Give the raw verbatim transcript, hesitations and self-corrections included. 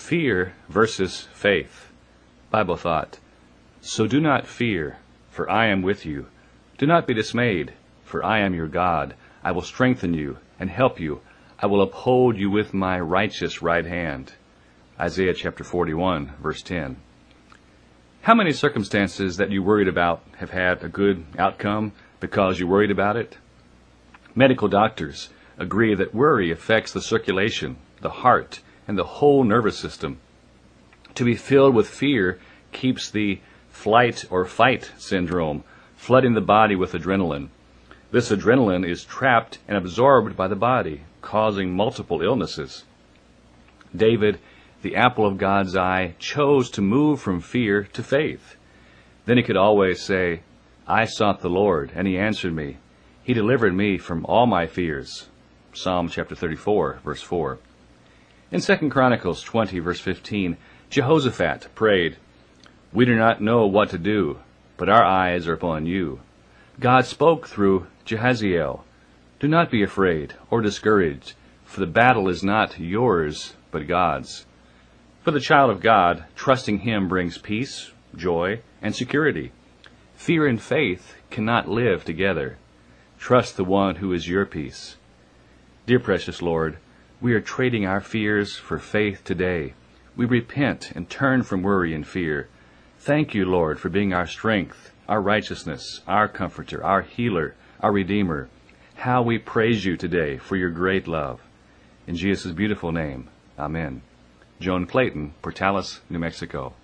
Fear versus faith. Bible thought. So do not fear, for I am with you. Do not be dismayed, for I am your God. I will strengthen you and help you. I will uphold you with my righteous right hand. Isaiah chapter forty-one, verse ten. How many circumstances that you worried about have had a good outcome because you worried about it? Medical doctors agree that worry affects the circulation, the heart, and the whole nervous system. To be filled with fear keeps the flight or fight syndrome, flooding the body with adrenaline. This adrenaline is trapped and absorbed by the body, causing multiple illnesses. David, the apple of God's eye, chose to move from fear to faith. Then he could always say, I sought the Lord, and he answered me. He delivered me from all my fears. Psalm chapter thirty-four, verse four. In Second Chronicles twenty, verse fifteen, Jehoshaphat prayed, We do not know what to do, but our eyes are upon you. God spoke through Jehaziel, Do not be afraid or discouraged, for the battle is not yours, but God's. For the child of God, trusting Him brings peace, joy, and security. Fear and faith cannot live together. Trust the one who is your peace. Dear precious Lord, we are trading our fears for faith today. We repent and turn from worry and fear. Thank you, Lord, for being our strength, our righteousness, our comforter, our healer, our redeemer. How we praise you today for your great love. In Jesus' beautiful name, amen. Joan Clayton, Portales, New Mexico.